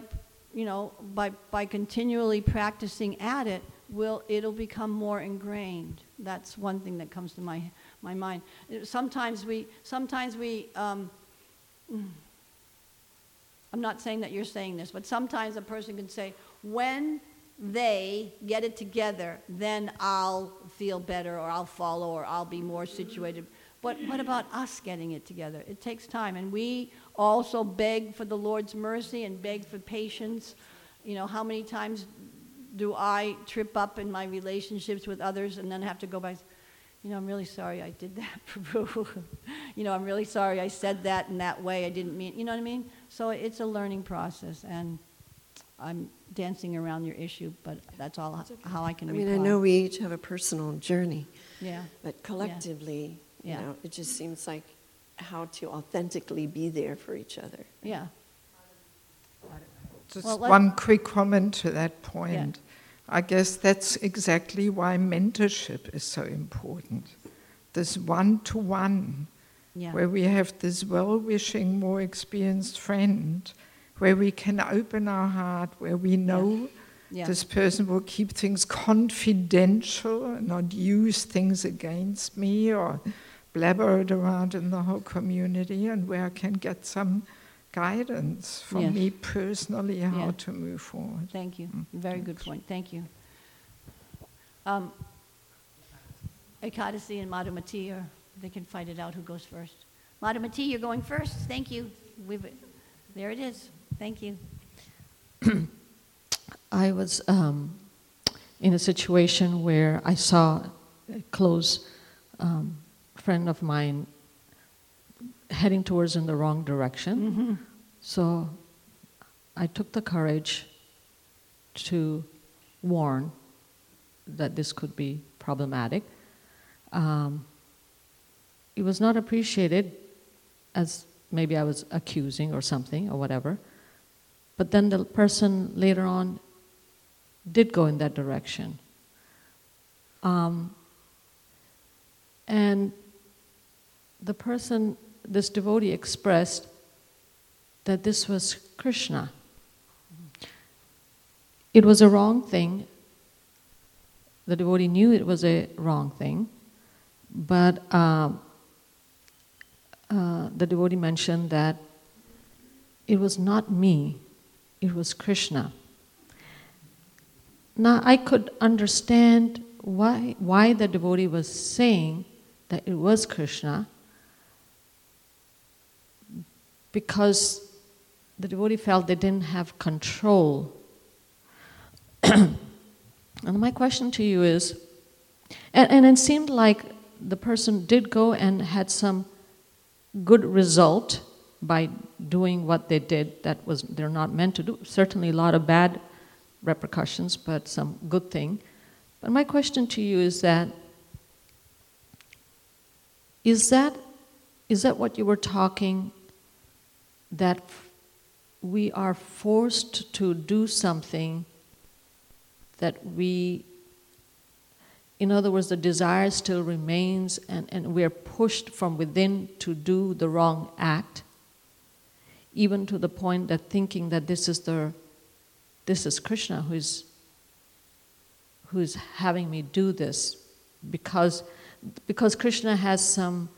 by continually practicing at it, it'll become more ingrained. That's one thing that comes to my mind. Sometimes we I'm not saying that you're saying this, but sometimes a person can say, when they get it together, then I'll feel better, or I'll follow, or I'll be more situated. But what about us getting it together? It takes time, and we also beg for the Lord's mercy and beg for patience. You know, how many times do I trip up in my relationships with others and then have to go back, you know, I'm really sorry I did that, Prabhu. You know, I'm really sorry I said that in that way. I didn't mean, you know what I mean? So it's a learning process, and I'm dancing around your issue, but that's all how I can reply. I know we each have a personal journey. Yeah. But collectively, Yeah. you know, it just seems like how to authentically be there for each other. Yeah. Just Well, one quick comment to that point. Yeah. I guess that's exactly why mentorship is so important. This one-to-one, Yeah. where we have this well-wishing, more experienced friend, where we can open our heart, where we know Yeah. this person will keep things confidential and not use things against me or blabber it around in the whole community, and where I can get some guidance from Yes. me personally how Yeah. to move forward. Thank you. Very good point. Thank you. Ekadasi and Madhumati, or they can fight it out who goes first. Madhumati, you're going first. Thank you. There it is. Thank you. I was in a situation where I saw a close friend of mine heading towards in the wrong direction. Mm-hmm. So I took the courage to warn that this could be problematic. It was not appreciated, as maybe I was accusing or something or whatever. But then the person later on did go in that direction. And the person, this devotee, expressed that this was Krishna. It was a wrong thing. The devotee knew it was a wrong thing, but the devotee mentioned that it was not me, it was Krishna. Now I could understand why the devotee was saying that it was Krishna, because the devotee felt they didn't have control. And my question to you is, and it seemed like the person did go and had some good result by doing what they did that was they're not meant to do. Certainly a lot of bad repercussions, but some good thing. But my question to you is that what you were talking, that we are forced to do something that we, in other words, the desire still remains and we're pushed from within to do the wrong act, even to the point that thinking that this is Krishna who's having me do this, because Krishna has some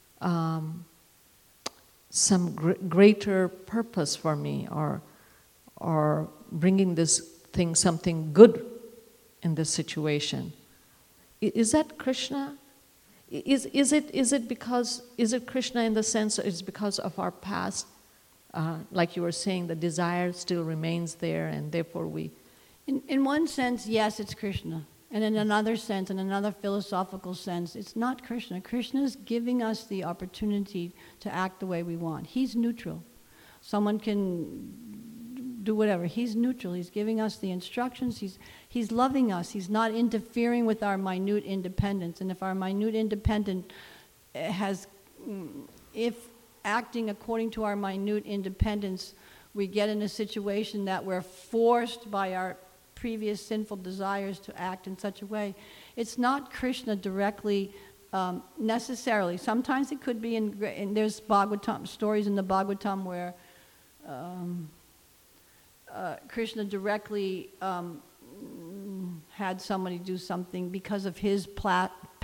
greater purpose for me, or bringing this thing something good in this situation. Is that Krishna? Is it Krishna in the sense it's because of our past? Like you were saying, the desire still remains there, and therefore we... In one sense, yes, it's Krishna. And in another sense, in another philosophical sense, it's not Krishna. Krishna's giving us the opportunity to act the way we want. He's neutral. Someone can do whatever. He's neutral. He's giving us the instructions. He's loving us. He's not interfering with our minute independence. And if our minute independence if acting according to our minute independence, we get in a situation that we're forced by our previous sinful desires to act in such a way, it's not Krishna directly necessarily. Sometimes it could be and there's Bhagavatam, stories in the Bhagavatam where Krishna directly had somebody do something because of his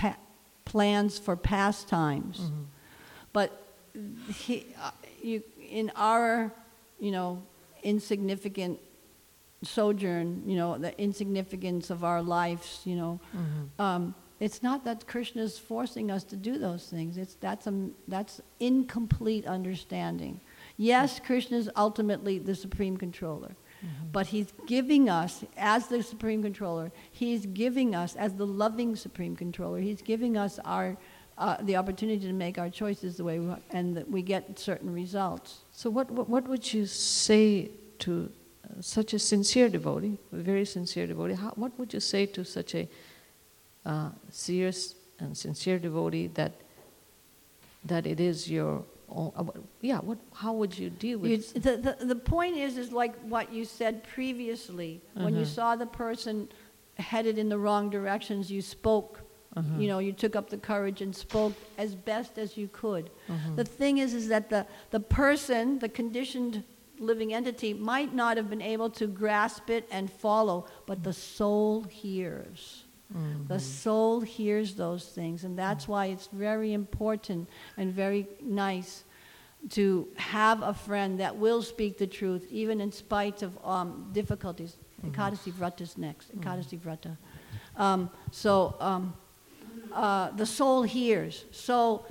plans for pastimes. Mm-hmm. But in our, insignificant sojourn, the insignificance of our lives, it's not that Krishna is forcing us to do those things. That's incomplete understanding. Yes, Krishna is ultimately the supreme controller, but he's giving us, as the supreme controller, he's giving us, as the loving supreme controller, he's giving us the opportunity to make our choices the way we want, and that we get certain results. So what would you say to such a sincere devotee, a very sincere devotee? What would you say to such a serious and sincere devotee that it is your own? How would you deal with the point is like what you said previously. When you saw the person headed in the wrong directions, you spoke. You took up the courage and spoke as best as you could. The thing is that the person, the conditioned living entity, might not have been able to grasp it and follow, but the soul hears. The soul hears those things, and that's why it's very important and very nice to have a friend that will speak the truth, even in spite of difficulties. Ekadasi Vrata is next. Ekadasi Vrata. The soul hears. So,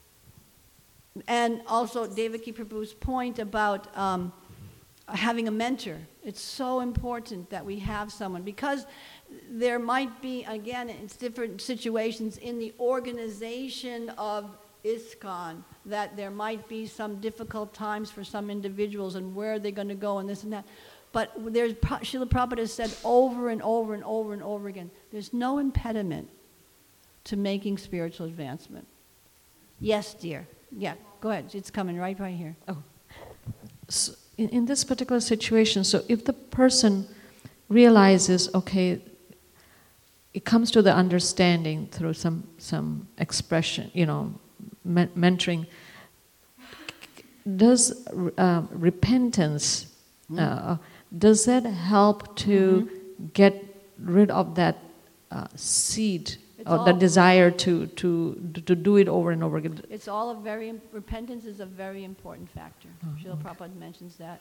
and also Devaki Prabhu's point about having a mentor. It's so important that we have someone, because there might be, again, it's different situations in the organization of ISKCON, that there might be some difficult times for some individuals, and where are they going to go, and this and that. But Srila Prabhupada has said over and over and over and over again, there's no impediment to making spiritual advancement. Yes, dear. Yeah, go ahead. It's coming right here. Oh. So in this particular situation, so if the person realizes, okay, it comes to the understanding through some expression, mentoring, does repentance, does that help to get rid of that seed, or the desire to do it over and over again? It's all repentance is a very important factor. Srila Prabhupada mentions that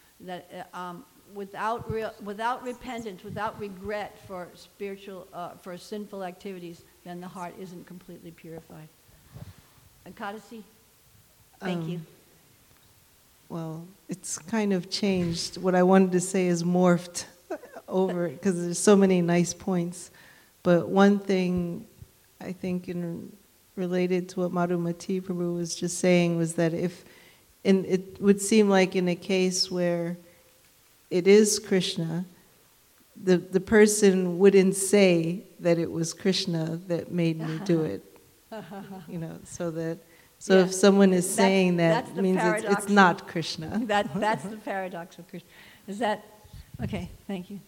without repentance, without regret for for sinful activities, then the heart isn't completely purified. Ekadasi, thank you. Well, it's kind of changed. What I wanted to say is morphed over, because there's so many nice points. But one thing I think related to what Madhumati Prabhu was just saying was that it would seem like in a case where it is Krishna, the person wouldn't say that it was Krishna that made me do it. So if someone is saying that, means it's not Krishna. That's the paradox of Krishna. Is that okay? Thank you.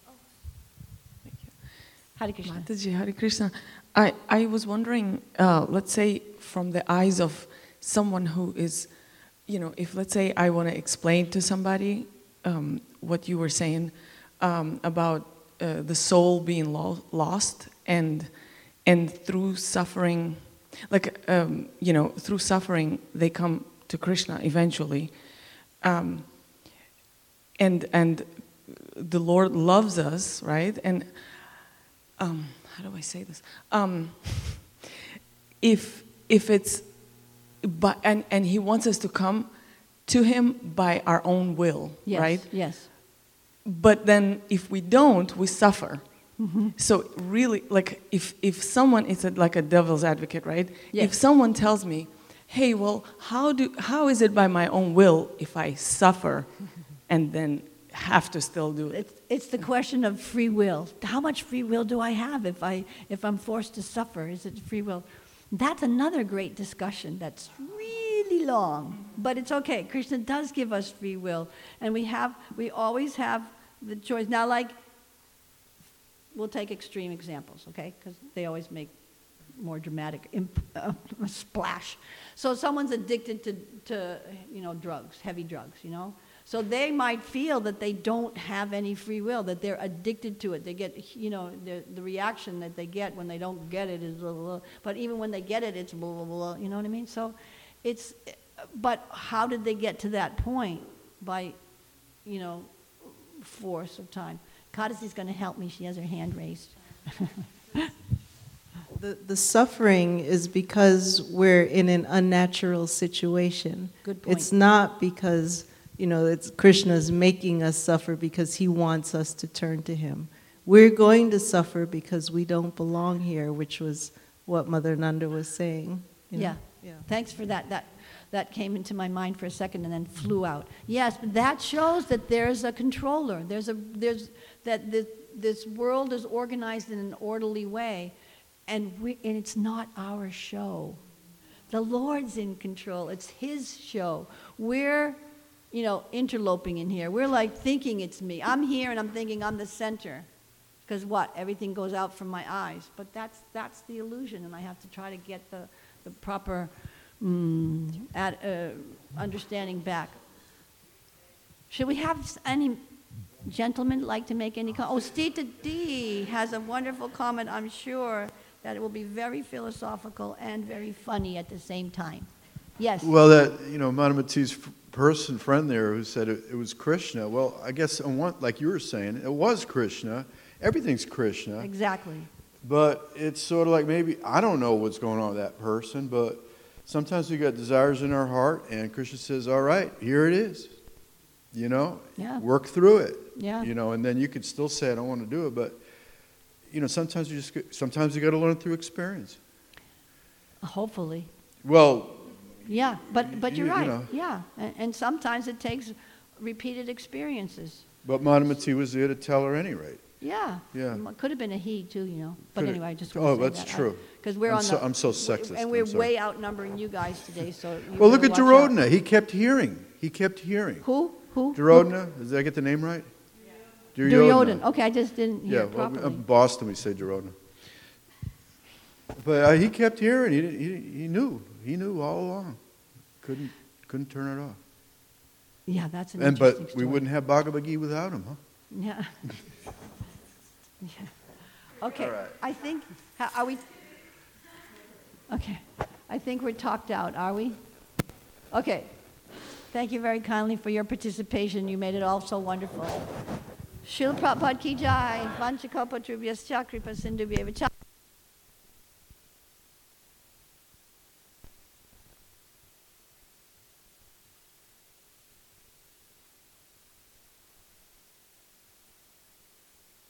Hare Krishna. Mataji, Hare Krishna. I was wondering, let's say from the eyes of someone who is, if let's say I want to explain to somebody what you were saying about the soul being lost, and through suffering, through suffering they come to Krishna eventually, and the Lord loves us, right? And how do I say this? If it's, and He wants us to come to Him by our own will, yes, right? Yes. But then if we don't, we suffer. So really, like if someone is like a devil's advocate, right? Yes. If someone tells me, hey, well, how is it by my own will if I suffer and then have to still do it? It's the question of free will. How much free will do I have if I'm forced to suffer? Is it free will? That's another great discussion that's really long, but it's okay. Krishna does give us free will, and we always have the choice. Now, like, we'll take extreme examples, okay? Because they always make more dramatic splash. So someone's addicted to drugs, heavy drugs, So they might feel that they don't have any free will, that they're addicted to it. They get, the reaction that they get when they don't get it is blah, blah, blah. But even when they get it, it's blah, blah, blah. You know what I mean? So it's, But how did they get to that point? By, force of time. Kadasi's going to help me. She has her hand raised. The suffering is because we're in an unnatural situation. Good point. It's not because, it's Krishna's making us suffer because he wants us to turn to him. We're going to suffer because we don't belong here, which was what Mother Nanda was saying. Yeah. Thanks for that. That came into my mind for a second and then flew out. Yes, but that shows that there's a controller. This world is organized in an orderly way, and it's not our show. The Lord's in control. It's his show. We're, interloping in here. We're like thinking it's me. I'm here and I'm thinking I'm the center. Because what? Everything goes out from my eyes. But that's the illusion, and I have to try to get the proper understanding back. Should we have any gentlemen like to make any comment? Oh, Stita D has a wonderful comment, I'm sure, that it will be very philosophical and very funny at the same time. Yes? Well, Madhumati's friend there who said it was Krishna. Well, I guess like you were saying, it was Krishna. Everything's Krishna. Exactly. But it's sort of like maybe, I don't know what's going on with that person, but sometimes we got desires in our heart, and Krishna says, all right, here it is. Yeah. Work through it. Yeah. And then you could still say, I don't want to do it, but, sometimes you got to learn through experience. Hopefully. Well. Yeah, but you're right. You know. Yeah, and sometimes it takes repeated experiences. But Madhumati was there to tell her any rate. Yeah. Yeah. It could have been a he too, But anyway, I just want Oh, to say that's that. true. Because we're I'm so sexist. and we're I'm sorry. way outnumbering you guys today. So you Well, look better at watch out. Duryodhana. He kept hearing. Who? Duryodhana. Did I get the name right? Duryodhana. Okay, I just didn't hear it well, properly. in Boston we say Duryodhana. But he kept hearing. He knew all along. Couldn't turn it off. Yeah, that's an interesting But story. we wouldn't have Bhagavad Gita without him, huh? Yeah. Yeah. Okay. All right. I think. Are we? Okay. I think we're talked out. Are we? Okay. Thank you very kindly for your participation. You made it all so wonderful. Srila Prabhupada ki jai. Vanchakalpatrubhyascha kripa sindhubhyeva cha.